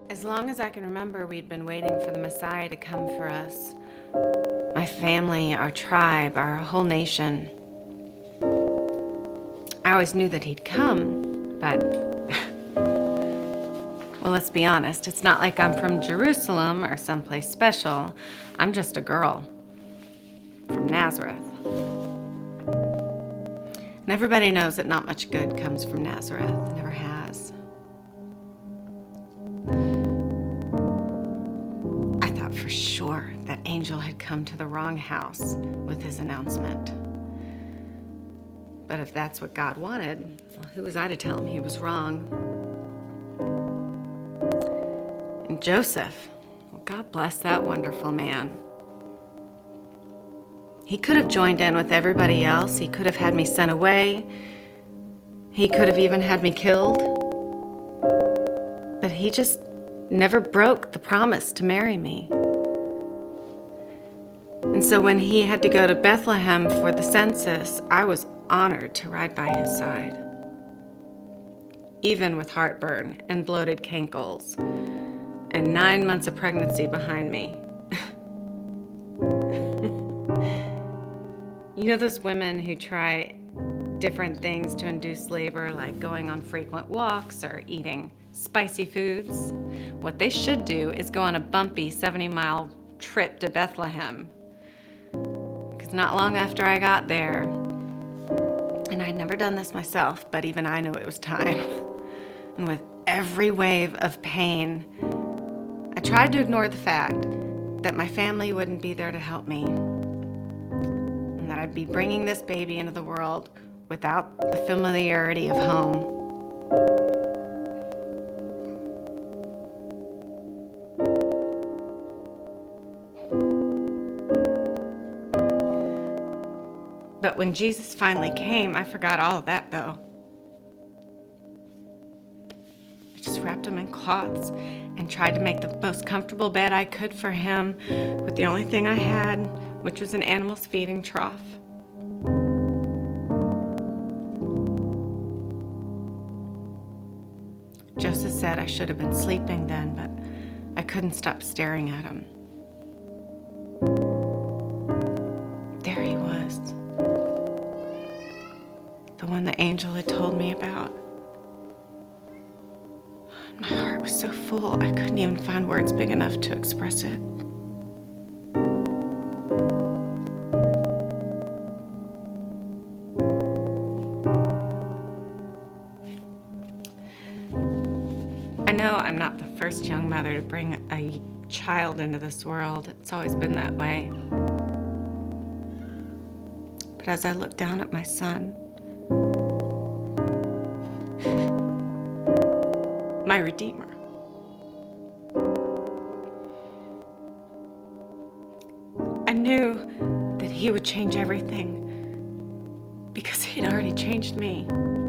As long as I can remember, we'd been waiting for the Messiah to come for us. My family, our tribe, our whole nation. I always knew that he'd come, but, well, let's be honest, it's not like I'm from Jerusalem or someplace special. I'm just a girl from Nazareth. And everybody knows that not much good comes from Nazareth, never has. I thought for sure that Angel had come to the wrong house with his announcement. But if that's what God wanted, well, who was I to tell him he was wrong? And Joseph, well, God bless that wonderful man. He could have joined in with everybody else. He could have had me sent away. He could have even had me killed. But he just never broke the promise to marry me. And so when he had to go to Bethlehem for the census, I was honored to ride by his side. Even with heartburn and bloated cankles and 9 months of pregnancy behind me. You know those women who try different things to induce labor, like going on frequent walks or eating spicy foods? What they should do is go on a bumpy 70-mile trip to Bethlehem. Because not long after I got there, and I'd never done this myself, but even I knew it was time. And with every wave of pain, I tried to ignore the fact that my family wouldn't be there to help me. And that I'd be bringing this baby into the world without the familiarity of home. But when Jesus finally came, I forgot all of that, though. I just wrapped him in cloths and tried to make the most comfortable bed I could for him with the only thing I had, which was an animal's feeding trough. Joseph said I should have been sleeping then, but I couldn't stop staring at him. There he was. The one the angel had told me about. My heart was so full, I couldn't even find words big enough to express it. I know I'm not the first young mother to bring a child into this world. It's always been that way. But as I look down at my son, my Redeemer, I knew that he would change everything because he'd already changed me.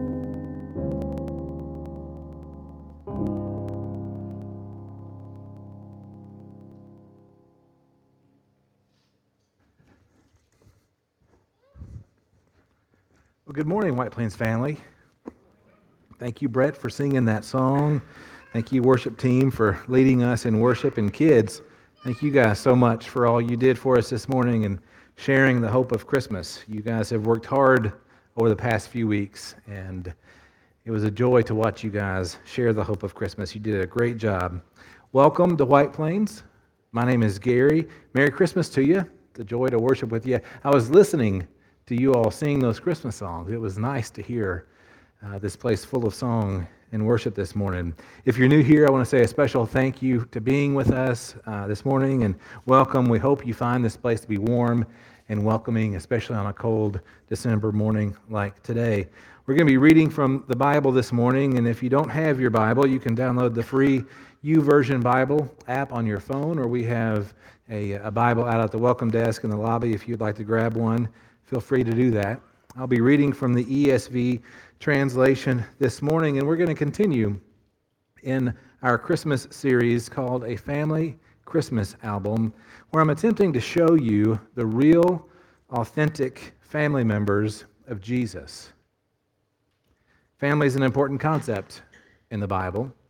Well, good morning, White Plains family. Thank you, Brett, for singing that song. Thank you, worship team, for leading us in worship. And kids, thank you guys so much for all you did for us this morning and sharing the hope of Christmas. You guys have worked hard over the past few weeks, and it was a joy to watch you guys share the hope of Christmas. You did a great job. Welcome to White Plains. My name is Gary. Merry Christmas to you. It's a joy to worship with you. I was listening to you all sing those Christmas songs. It was nice to hear this place full of song and worship this morning. If you're new here, I want to say a special thank you to being with us this morning and welcome. We hope you find this place to be warm and welcoming, especially on a cold December morning like today. We're going to be reading from the Bible this morning, and if you don't have your Bible, you can download the free YouVersion Bible app on your phone, or we have a Bible out at the welcome desk in the lobby if you'd like to grab one. Feel free to do that. I'll be reading from the ESV translation this morning, and we're going to continue in our Christmas series called A Family Christmas Album, where I'm attempting to show you the real, authentic family members of Jesus. Family is an important concept in the Bible.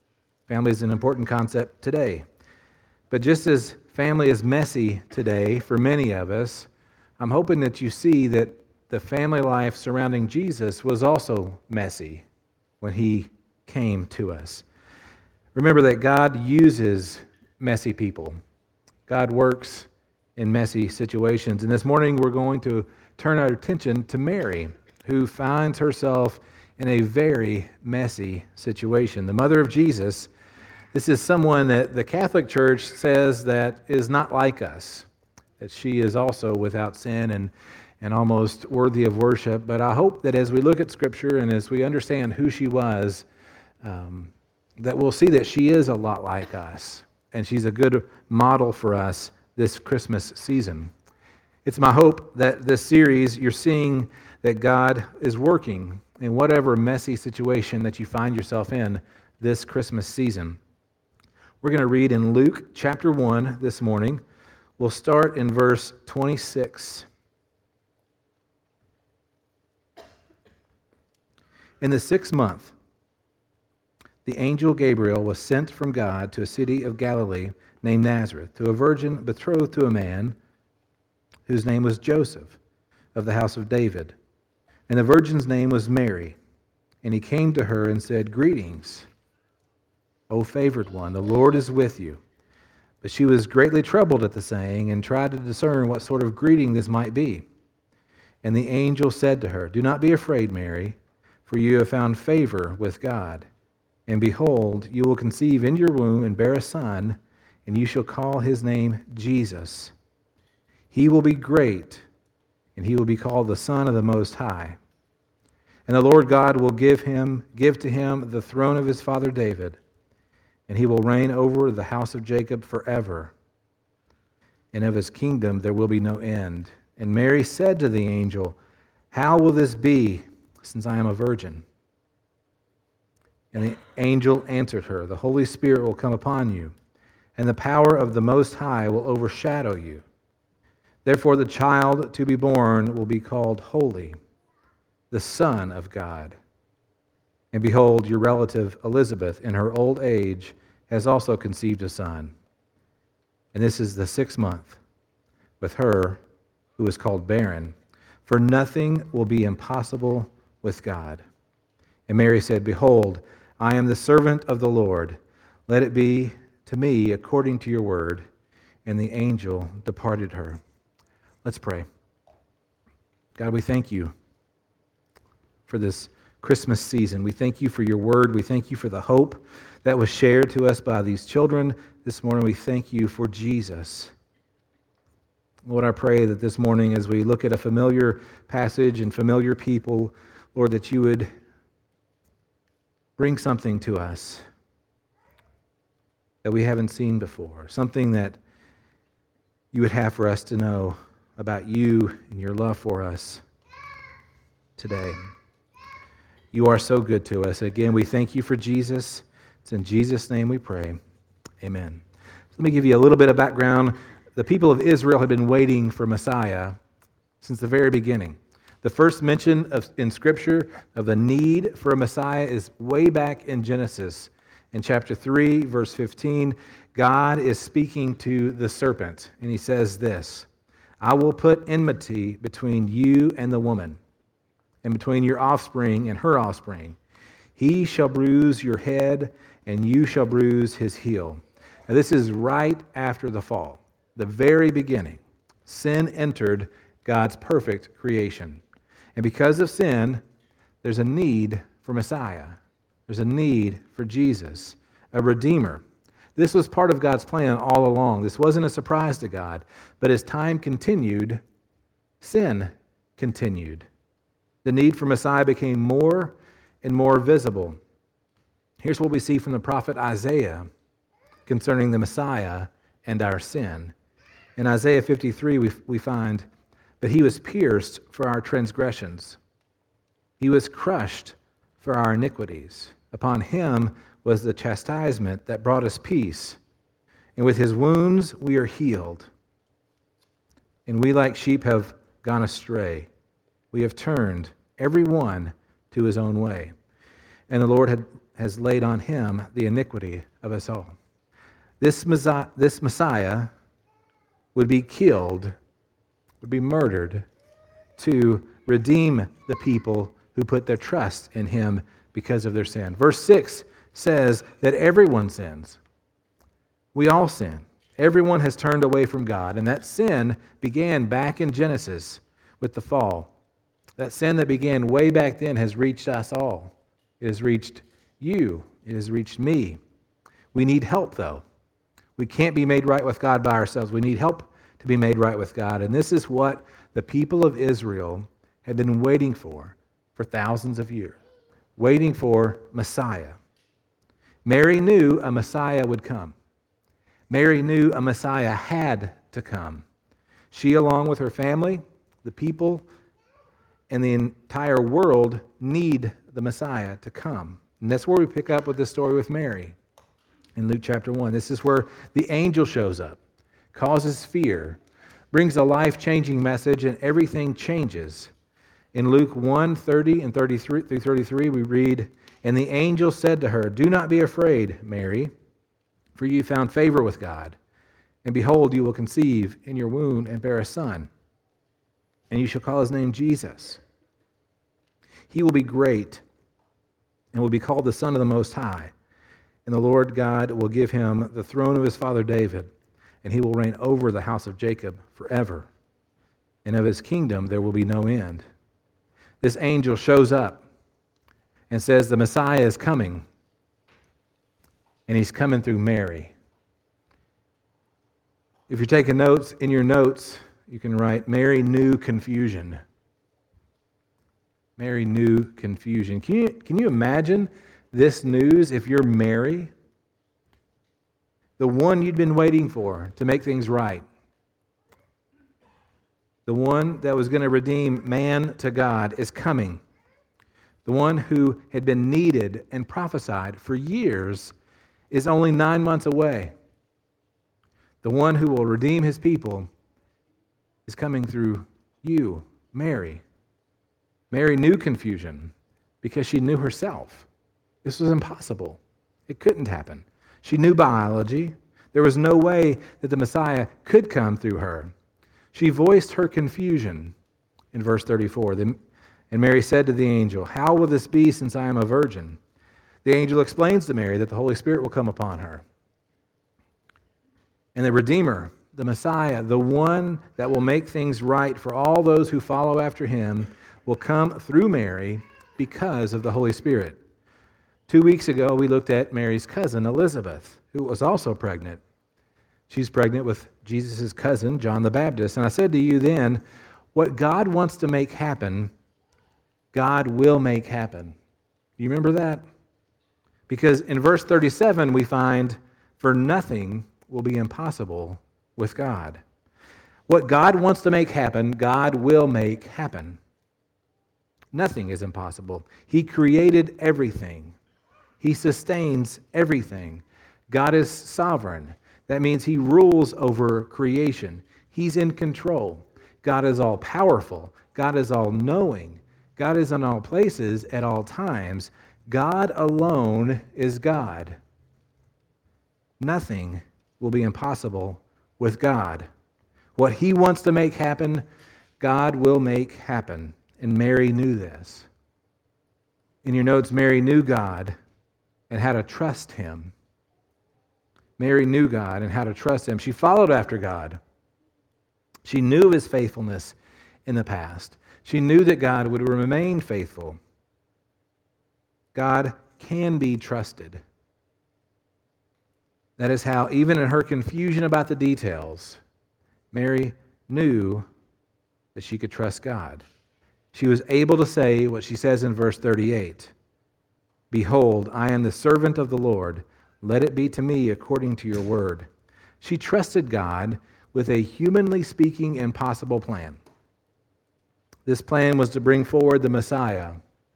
Family is an important concept today. But just as family is messy today for many of us, I'm hoping that you see that the family life surrounding Jesus was also messy when he came to us. Remember that God uses messy people. God works in messy situations. And this morning we're going to turn our attention to Mary, who finds herself in a very messy situation. The mother of Jesus, this is someone that the Catholic Church says that is not like us, that she is also without sin and almost worthy of worship. But I hope that as we look at Scripture and as we understand who she was, that we'll see that she is a lot like us, and she's a good model for us this Christmas season. It's my hope that this series, you're seeing that God is working in whatever messy situation that you find yourself in this Christmas season. We're going to read in Luke chapter 1 this morning. We'll start in verse 26. In the 6th month, the angel Gabriel was sent from God to a city of Galilee named Nazareth, to a virgin betrothed to a man whose name was Joseph, of the house of David. And the virgin's name was Mary. And he came to her and said, "Greetings, O favored one, the Lord is with you." But she was greatly troubled at the saying and tried to discern what sort of greeting this might be. And the angel said to her, "Do not be afraid, Mary, for you have found favor with God. And behold, you will conceive in your womb and bear a son, and you shall call his name Jesus. He will be great, and he will be called the Son of the Most High. And the Lord God will give to him the throne of his father David, and he will reign over the house of Jacob forever. And of his kingdom there will be no end." And Mary said to the angel, "How will this be, since I am a virgin?" And the angel answered her, "The Holy Spirit will come upon you, and the power of the Most High will overshadow you. Therefore the child to be born will be called Holy, the Son of God. And behold, your relative Elizabeth, in her old age, has also conceived a son. And this is the 6th month with her who is called barren, for nothing will be impossible with God." And Mary said, "Behold, I am the servant of the Lord. Let it be to me according to your word." And the angel departed her. Let's pray. God, we thank you for this Christmas season. We thank you for your word. We thank you for the hope that was shared to us by these children this morning. We thank you for Jesus. Lord, I pray that this morning as we look at a familiar passage and familiar people, Lord, that you would bring something to us that we haven't seen before, something that you would have for us to know about you and your love for us today. You are so good to us. Again, we thank you for Jesus. It's in Jesus' name we pray. Amen. Let me give you a little bit of background. The people of Israel have been waiting for Messiah since the very beginning. The first mention in Scripture of the need for a Messiah is way back in Genesis. In chapter 3, verse 15, God is speaking to the serpent, and he says this, "I will put enmity between you and the woman, and between your offspring and her offspring. He shall bruise your head, and you shall bruise his heel." Now, this is right after the fall, the very beginning. Sin entered God's perfect creation. And because of sin, there's a need for Messiah. There's a need for Jesus, a Redeemer. This was part of God's plan all along. This wasn't a surprise to God. But as time continued, sin continued. The need for Messiah became more and more visible. Here's what we see from the prophet Isaiah concerning the Messiah and our sin. In Isaiah 53, we find, "But he was pierced for our transgressions. He was crushed for our iniquities. Upon him was the chastisement that brought us peace. And with his wounds we are healed. And we like sheep have gone astray. We have turned every one to his own way. And the Lord has laid on him the iniquity of us all. This Messiah would be killed, would be murdered to redeem the people who put their trust in him because of their sin. Verse 6 says that everyone sins. We all sin. Everyone has turned away from God, and that sin began back in Genesis with the fall. That sin that began way back then has reached us all. It has reached you. It has reached me. We need help, though. We can't be made right with God by ourselves. We need help to be made right with God. And this is what the people of Israel had been waiting for thousands of years, waiting for Messiah. Mary knew a Messiah would come. Mary knew a Messiah had to come. She, along with her family, the people, and the entire world need the Messiah to come. And that's where we pick up with this story with Mary in Luke chapter 1. This is where the angel shows up, causes fear, brings a life-changing message, and everything changes. In Luke 1:30 and 33 through 33, we read, "And the angel said to her, 'Do not be afraid, Mary, for you found favor with God. And behold, you will conceive in your womb and bear a son, and you shall call his name Jesus. He will be great and will be called the Son of the Most High. And the Lord God will give him the throne of his father David, and he will reign over the house of Jacob forever. And of his kingdom there will be no end.'" This angel shows up and says the Messiah is coming, and he's coming through Mary. If you're taking notes, in your notes, you can write, Mary knew confusion. Mary knew confusion. Can you imagine this news if you're Mary? The one you'd been waiting for to make things right. The one that was going to redeem man to God is coming. The one who had been needed and prophesied for years is only 9 months away. The one who will redeem his people is coming through you, Mary. Mary knew confusion because she knew herself. This was impossible. It couldn't happen. She knew biology. There was no way that the Messiah could come through her. She voiced her confusion in verse 34. And Mary said to the angel, "How will this be since I am a virgin?" The angel explains to Mary that the Holy Spirit will come upon her. And the Redeemer, the Messiah, the one that will make things right for all those who follow after him, will come through Mary because of the Holy Spirit. 2 weeks ago, we looked at Mary's cousin, Elizabeth, who was also pregnant. She's pregnant with Jesus' cousin, John the Baptist. And I said to you then, what God wants to make happen, God will make happen. Do you remember that? Because in verse 37, we find, "For nothing will be impossible with God." What God wants to make happen, God will make happen. Nothing is impossible. He created everything. He sustains everything. God is sovereign. That means he rules over creation. He's in control. God is all powerful. God is all knowing. God is in all places at all times. God alone is God. Nothing will be impossible with God. What he wants to make happen, God will make happen. And Mary knew this. In your notes, Mary knew God and how to trust him. Mary knew God and how to trust him. She followed after God. She knew of his faithfulness in the past. She knew that God would remain faithful. God can be trusted. That is how, even in her confusion about the details, Mary knew that she could trust God. She was able to say what she says in verse 38, "Behold, I am the servant of the Lord. Let it be to me according to your word." She trusted God with a humanly speaking impossible plan. This plan was to bring forward the Messiah.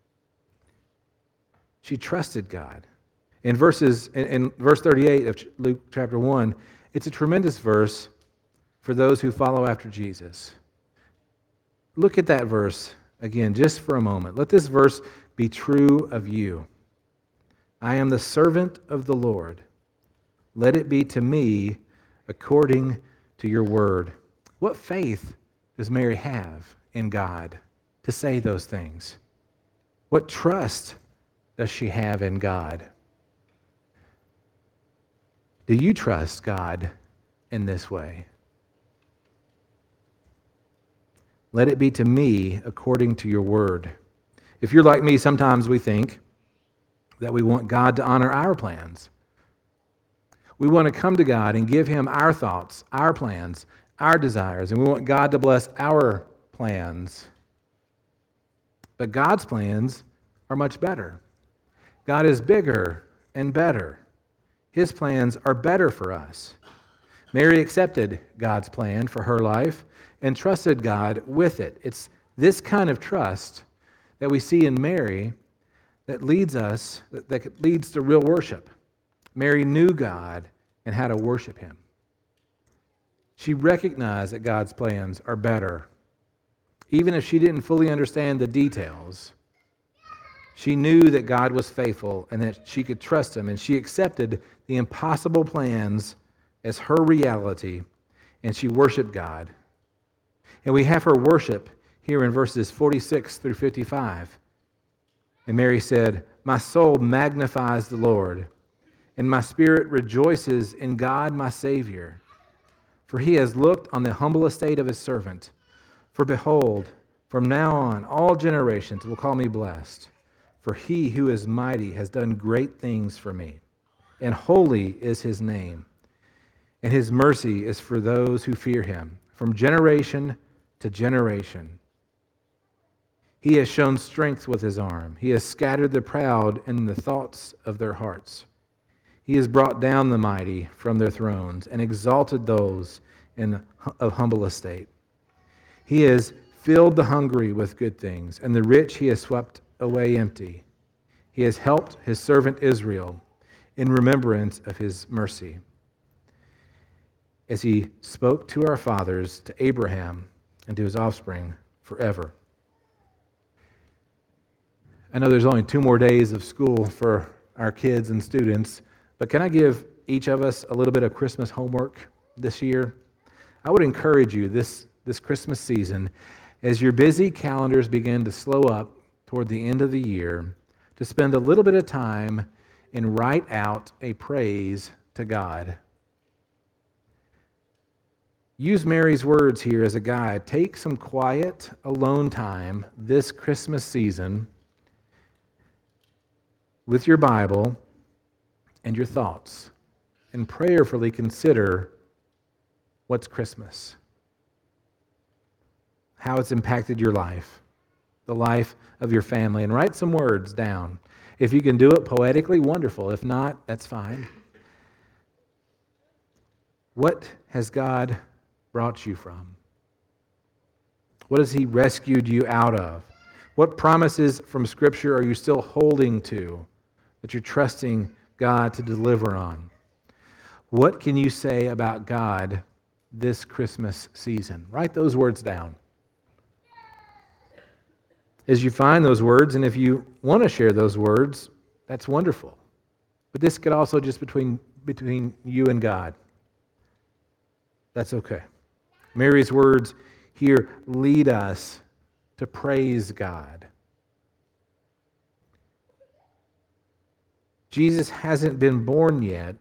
She trusted God. In verse 38 of Luke chapter 1, it's a tremendous verse for those who follow after Jesus. Look at that verse again just for a moment. Let this verse be true of you. I am the servant of the Lord. Let it be to me according to your word. What faith does Mary have in God to say those things? What trust does she have in God? Do you trust God in this way? Let it be to me according to your word. If you're like me, sometimes we think that we want God to honor our plans. We want to come to God and give him our thoughts, our plans, our desires, and we want God to bless our plans. But God's plans are much better. God is bigger and better. His plans are better for us. Mary accepted God's plan for her life and trusted God with it. It's this kind of trust that we see in Mary that leads to real worship. Mary knew God and how to worship him. She recognized that God's plans are better. Even if she didn't fully understand the details, she knew that God was faithful and that she could trust him, and she accepted the impossible plans as her reality, and she worshiped God. And we have her worship here in verses 46 through 55. And Mary said, "My soul magnifies the Lord, and my spirit rejoices in God my Savior. For he has looked on the humble estate of his servant. For behold, from now on all generations will call me blessed. For he who is mighty has done great things for me, and holy is his name. And his mercy is for those who fear him, from generation to generation. He has shown strength with his arm. He has scattered the proud in the thoughts of their hearts. He has brought down the mighty from their thrones and exalted those of humble estate. He has filled the hungry with good things, and the rich he has swept away empty. He has helped his servant Israel in remembrance of his mercy, as he spoke to our fathers, to Abraham, and to his offspring forever." I know there's only 2 more days of school for our kids and students, but can I give each of us a little bit of Christmas homework this year? I would encourage you this Christmas season, as your busy calendars begin to slow up toward the end of the year, to spend a little bit of time and write out a praise to God. Use Mary's words here as a guide. Take some quiet, alone time this Christmas season with your Bible and your thoughts, and prayerfully consider what's Christmas, how it's impacted your life, the life of your family, and write some words down. If you can do it poetically, wonderful. If not, that's fine. What has God brought you from? What has he rescued you out of? What promises from Scripture are you still holding to that you're trusting God to deliver on? What can you say about God this Christmas season? Write those words down. As you find those words, and if you want to share those words, that's wonderful. But this could also just between you and God. That's okay. Mary's words here lead us to praise God. Jesus hasn't been born yet,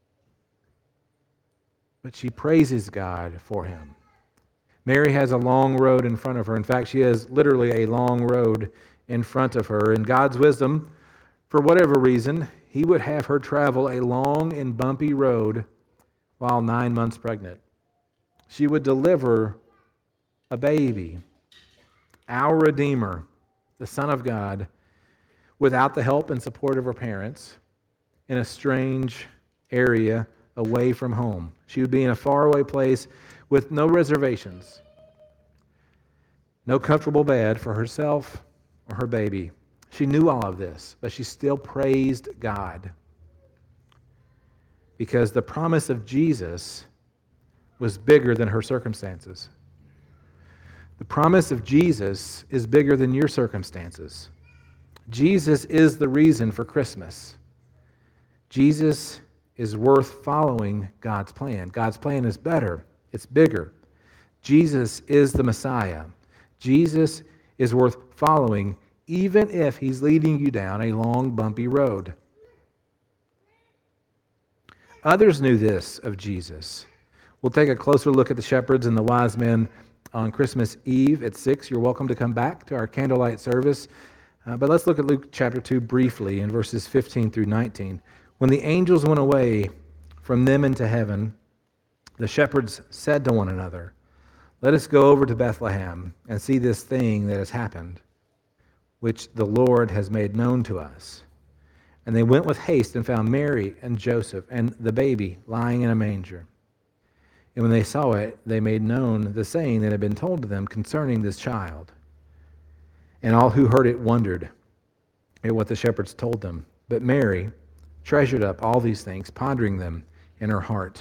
but she praises God for him. Mary has a long road in front of her. In fact, she has literally a long road in front of her. In God's wisdom, for whatever reason, he would have her travel a long and bumpy road while 9 months pregnant. She would deliver a baby, our Redeemer, the Son of God, without the help and support of her parents, in a strange area away from home. She would be in a faraway place with no reservations, no comfortable bed for herself or her baby. She knew all of this, but she still praised God because the promise of Jesus was bigger than her circumstances. The promise of Jesus is bigger than your circumstances. Jesus is the reason for Christmas. Jesus is worth following God's plan. God's plan is better. It's bigger. Jesus is the Messiah. Jesus is worth following, even if he's leading you down a long, bumpy road. Others knew this of Jesus. We'll take a closer look at the shepherds and the wise men on Christmas Eve at 6. You're welcome to come back to our candlelight service. But let's look at Luke chapter 2 briefly in verses 15 through 19. When the angels went away from them into heaven, the shepherds said to one another, "Let us go over to Bethlehem and see this thing that has happened, which the Lord has made known to us." And they went with haste and found Mary and Joseph and the baby lying in a manger. And when they saw it, they made known the saying that had been told to them concerning this child. And all who heard it wondered at what the shepherds told them. But Mary treasured up all these things, pondering them in her heart.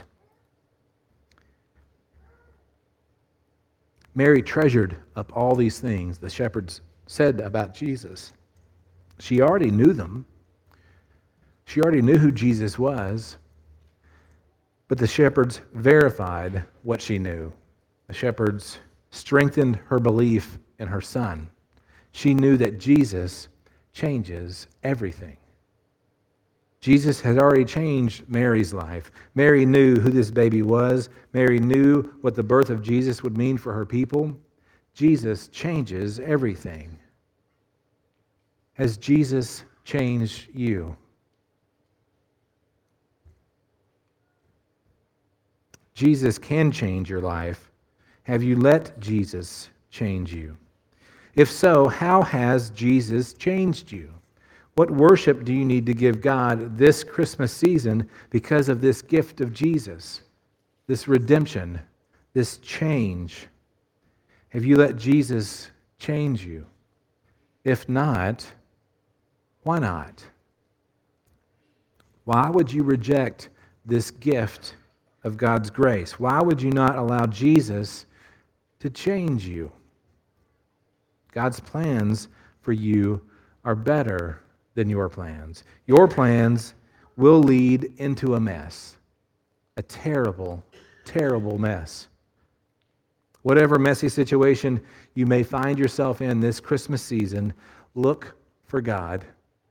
Mary treasured up all these things the shepherds said about Jesus. She already knew them. She already knew who Jesus was. But the shepherds verified what she knew. The shepherds strengthened her belief in her son. She knew that Jesus changes everything. Jesus had already changed Mary's life. Mary knew who this baby was. Mary knew what the birth of Jesus would mean for her people. Jesus changes everything. Has Jesus changed you? Jesus can change your life. Have you let Jesus change you? If so, how has Jesus changed you? What worship do you need to give God this Christmas season because of this gift of Jesus, this redemption, this change? Have you let Jesus change you? If not, why not? Why would you reject this gift of God's grace? Why would you not allow Jesus to change you? God's plans for you are better than your plans. Your plans will lead into a mess, a terrible, terrible mess. Whatever messy situation you may find yourself in this Christmas season, look for God.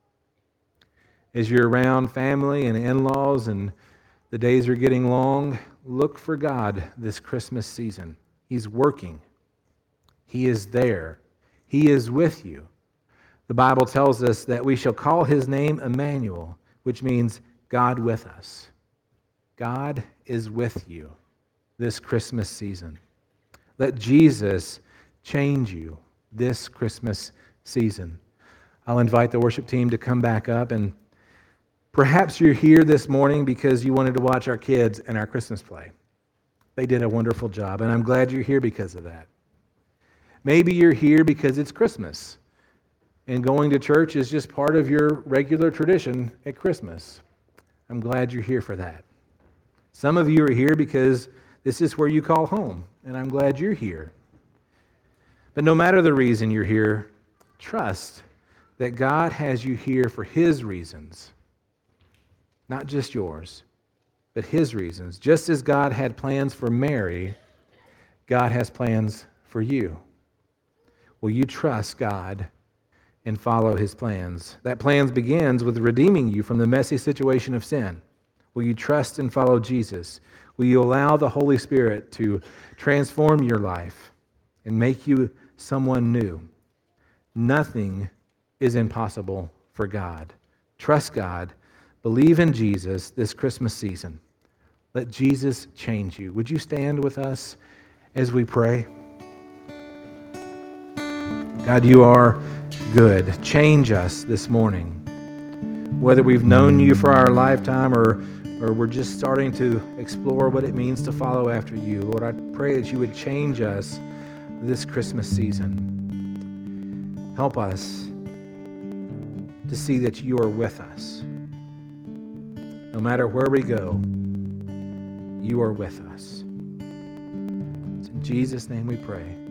As you're around family and in-laws and the days are getting long, look for God this Christmas season. He's working. He is there. He is with you. The Bible tells us that we shall call his name Emmanuel, which means God with us. God is with you this Christmas season. Let Jesus change you this Christmas season. I'll invite the worship team to come back up, and perhaps you're here this morning because you wanted to watch our kids and our Christmas play. They did a wonderful job, and I'm glad you're here because of that. Maybe you're here because it's Christmas, and going to church is just part of your regular tradition at Christmas. I'm glad you're here for that. Some of you are here because this is where you call home, and I'm glad you're here. But no matter the reason you're here, trust that God has you here for his reasons. Not just yours, but his reasons. Just as God had plans for Mary, God has plans for you. Will you trust God and follow his plans? That plans begins with redeeming you from the messy situation of sin. Will you trust and follow Jesus? Will you allow the Holy Spirit to transform your life and make you someone new? Nothing is impossible for God. Trust God. Believe in Jesus this Christmas season. Let Jesus change you. Would you stand with us as we pray? God, you are good. Change us this morning. Whether we've known you for our lifetime or we're just starting to explore what it means to follow after you, Lord, I pray that you would change us this Christmas season. Help us to see that you are with us. No matter where we go, you are with us. It's in Jesus' name we pray.